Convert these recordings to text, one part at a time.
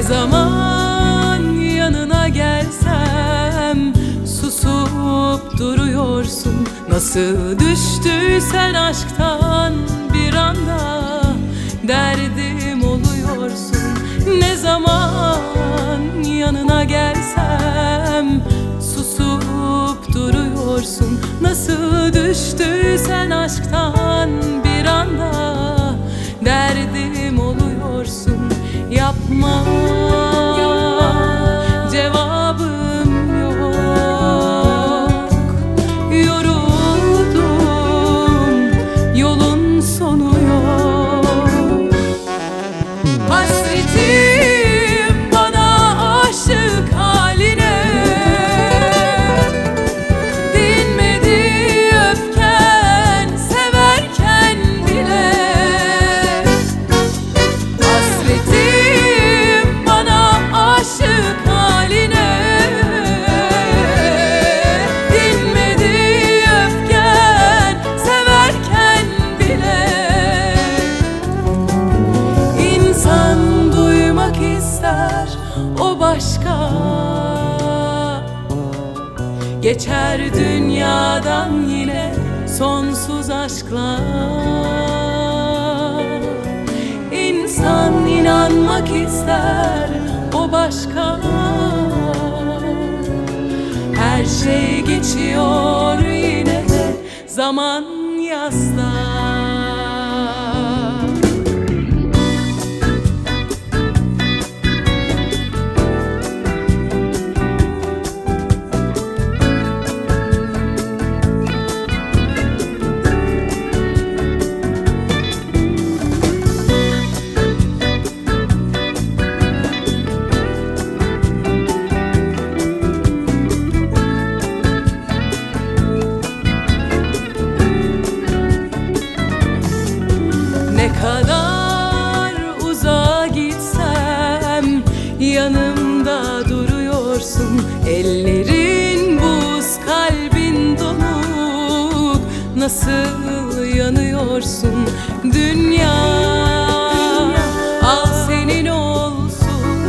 zaman yanına gelsem susup duruyorsun. Nasıl düştüysen aşktan bir anda derdim oluyorsun. Ne zaman yanına gelsem susup duruyorsun. Nasıl düştüysen aşktan bir anda derdim oluyorsun. Yapma, cevabım yok. Yoruldum, yolun sonu yok. Hasretim bana aşık haline, dinmedi öfken severken bile. Hasretim bana aşık haline, dinmedi öfken severken bile. İnsan duymak ister o başka, geçer dünyadan yine sonsuz aşklar. İnsan inanmak ister o başka, her şey geçiyor yine de zaman yaslar. Ne kadar uzağa gitsem yanımda duruyorsun. Ellerin buz, kalbin donuk, nasıl yanıyorsun? Dünya al senin olsun.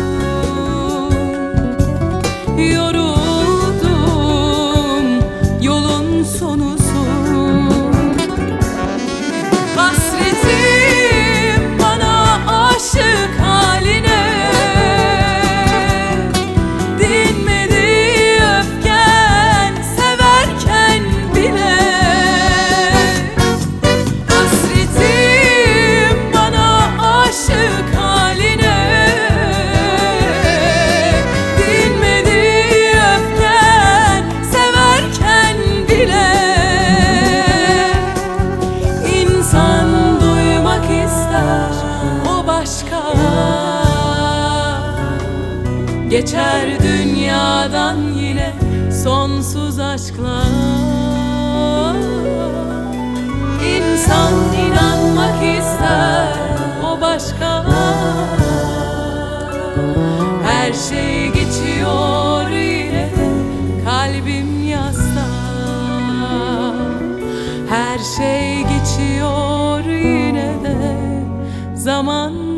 Yoruldum, yolun sonusun. Hasretim bana aşık haline, dinmedi öfken severken bile. Hasretim bana aşık haline, dinmedi öfken severken bile. İnsan duymak ister o başka, geçer dünyadan yine sonsuz aşklar. İnsan inanmak ister o başka, her şey geçiyor yine de kalbim yasta. Her şey geçiyor yine de zaman